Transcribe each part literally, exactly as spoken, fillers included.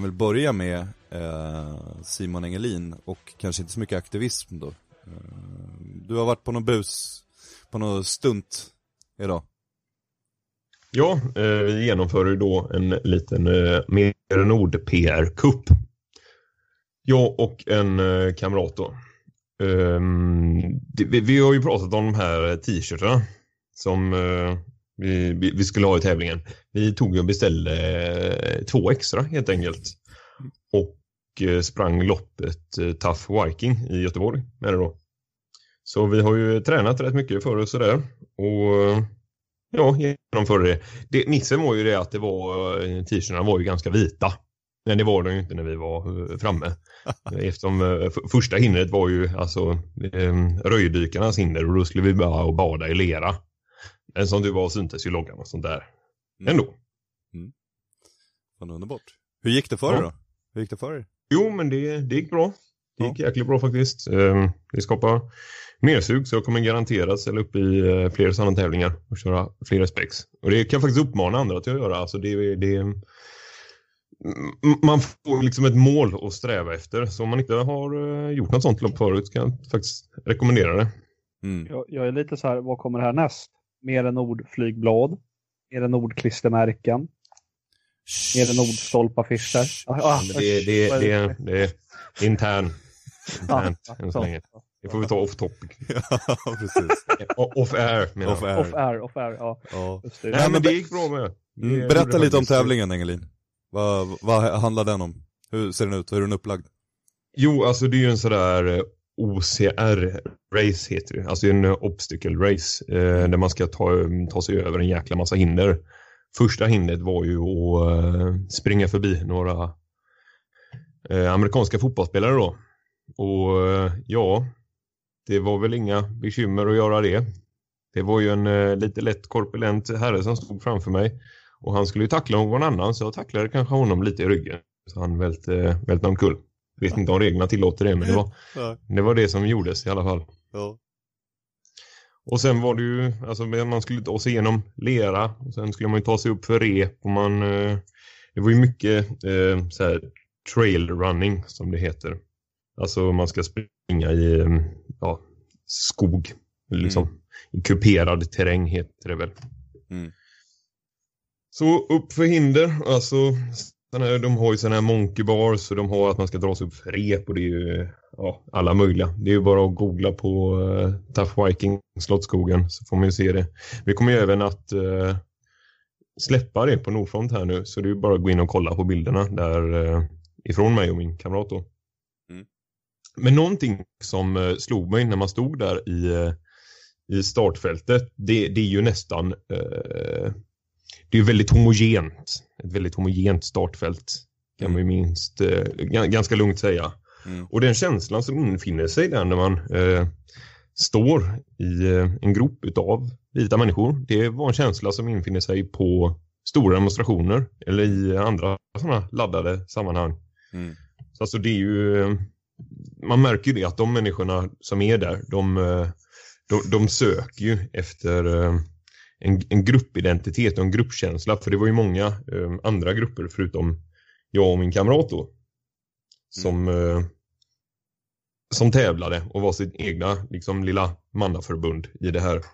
väl börja med eh, Simon Engelin och kanske inte så mycket aktivism då. Eh, du har varit på någon bus, på någon stunt idag. Ja, eh, vi genomför ju då en liten eh, Mer Nord P R-kupp. Jag och en eh, kamrat då. Um, det, vi, vi har ju pratat om de här t-shirtarna som uh, vi, vi, vi skulle ha i tävlingen. Vi tog och beställde uh, två extra helt enkelt. Och uh, sprang loppet uh, Tough Viking i Göteborg med det då. Så vi har ju tränat rätt mycket för oss där. Och uh, ja, genomförde det. det. Nissen var ju det att det var, uh, t-shirtarna var ju ganska vita. Men det var de ju inte när vi var framme. Eftersom uh, f- första hindret var ju alltså um, röjdykarnas hinder. Och då skulle vi bara och bada i lera. En som du var syntes ju loggan och sånt där. Mm. Ändå. Mm. Vad underbart. Hur gick det för ja. er då? Hur gick det för er? Jo, men det, det gick bra. Det gick ja. jäkligt bra faktiskt. Um, det skapar mer sug, så jag kommer garanterat ställa upp i uh, fler sådana tävlingar. Och köra fler specs. Och det kan faktiskt uppmana andra till att göra. Alltså det det man får liksom ett mål att sträva efter. Så om man inte har uh, gjort något sånt lopp förut kan jag faktiskt rekommendera det. Mm. Jag, jag är lite så här, vad kommer här näst? Mer än Nord flygblad, mer än Nord klistermärken, mer än Nord stolpaffischer. Ah, det, det, det, det, det är intern. Internt, än så länge. Det får vi ta off topic. Ja, precis. Off air, menar off air. Off air, off air, ja. ja. Det. Nej, men det gick bra med. Mm, berätta lite om tävlingen, Engelin. Vad, vad handlar den om? Hur ser den ut? Hur är den upplagd? Jo, alltså det är ju en sådär O C R-race heter det. Alltså en obstacle race. Eh, där man ska ta, ta sig över en jäkla massa hinder. Första hindret var ju att uh, springa förbi några uh, amerikanska fotbollsspelare då. Och uh, ja, det var väl inga bekymmer att göra det. Det var ju en uh, lite lätt korpulent herre som stod framför mig. Och han skulle ju tackla någon annan, så jag tacklade kanske honom lite i ryggen. Så han välte, uh, välte omkull. Jag vet inte om reglerna tillåter det, men det var, det var det som gjordes i alla fall. Ja. Och sen var det ju, alltså man skulle ta sig igenom lera. Och sen skulle man ju ta sig upp för rep. Och man, uh, det var ju mycket uh, så här, trail running som det heter. Alltså man ska springa i um, ja, skog. Liksom. Mm. I kuperad terräng heter det väl. Mm. Så upp för hinder. Alltså här, de har ju sådana här monkey bars. Och de har att man ska dra sig upp för rep. Och det är ju ja, alla möjliga. Det är ju bara att googla på uh, Tough Viking Slottsskogen. Så får man ju se det. Vi kommer ju även att uh, släppa det på Nordfront här nu. Så det är ju bara att gå in och kolla på bilderna. Där uh, ifrån mig och min kamrat då. Mm. Men någonting som uh, slog mig när man stod där i, uh, i startfältet. Det, det är ju nästan... Uh, det är ju väldigt homogent. Ett väldigt homogent startfält. Kan man ju minst uh, g- ganska lugnt säga. Mm. Och den känslan som infinner sig där när man uh, står i uh, en grupp utav vita människor. Det var en känsla som infinner sig på stora demonstrationer. Eller i andra sådana laddade sammanhang. Mm. Så alltså det är ju... Uh, man märker ju det att de människorna som är där. De, uh, de, de söker ju efter... Uh, En, en gruppidentitet och en gruppkänsla. För det var ju många eh, andra grupper förutom jag och min kamrat då. Som, mm. eh, som tävlade och var sitt egna liksom, lilla mannaförbund i det här.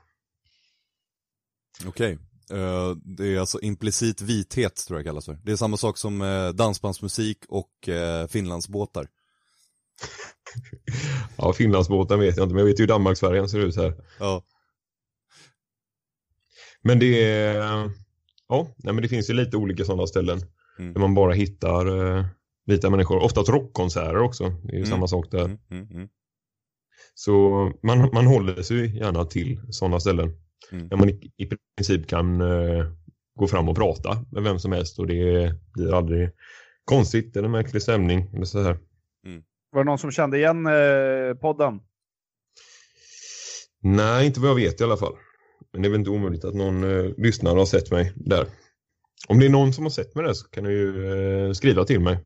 Okej. Okay. Uh, det är alltså implicit vithet tror jag kallas för. Det är samma sak som uh, dansbandsmusik och uh, finlandsbåtar. Ja, finlandsbåtar vet jag inte. Men jag vet ju hur Danmarksfärjan ser ut här. Ja. Men det är, ja, nej, men det finns ju lite olika sådana ställen mm. där man bara hittar uh, vita människor. Ofta rockkonserter också, det är ju mm. samma sak där. Mm, mm, mm. Så man, man håller sig gärna till sådana ställen mm. där man i, i princip kan uh, gå fram och prata med vem som helst och det blir aldrig konstigt eller märklig stämning eller så här. Mm. Var det någon som kände igen uh, podden? Nej, inte vad jag vet i alla fall. Men det är väl inte omöjligt att någon eh, lyssnare har sett mig där. Om det är någon som har sett mig där så kan du ju eh, skriva till mig.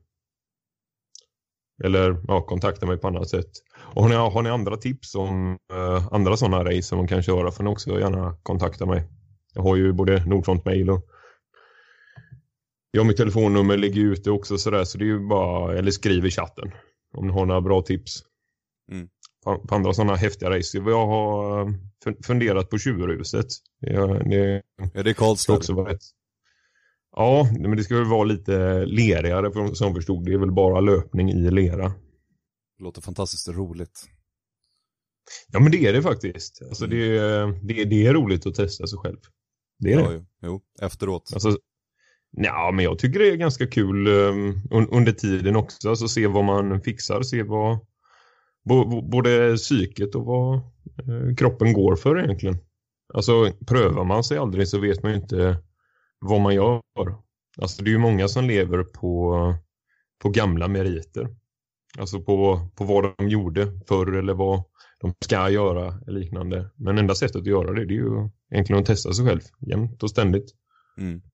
Eller ja, kontakta mig på annat sätt. Och har ni, har ni andra tips om eh, andra sådana race som man kan köra får ni också gärna kontakta mig. Jag har ju både Nordfront mail och Ja, mitt telefonnummer ligger ute också sådär, så det är ju bara, eller skriv i chatten om ni har några bra tips. Mm. På, på andra sådana häftiga race. Jag har funderat på Tjurhuset. Det, det, ja, det är Karlstad. Också varit. Ja, men det ska väl vara lite lerigare som förstod. Det är väl bara löpning i lera. Det låter fantastiskt roligt. Ja, men det är det faktiskt. Alltså Mm. det, det, det är roligt att testa sig själv. Det är ja, det. Jo, jo, efteråt. Alltså, ja, men jag tycker det är ganska kul um, under tiden också. Alltså se vad man fixar, se vad bo, både psyket och vad uh, kroppen går för egentligen. Alltså prövar man sig aldrig så vet man ju inte vad man gör. Alltså det är ju många som lever på, på gamla meriter. Alltså på, på vad de gjorde förr eller vad de ska göra eller liknande. Men enda sättet att göra det, det är ju egentligen att testa sig själv jämt och ständigt. Mm.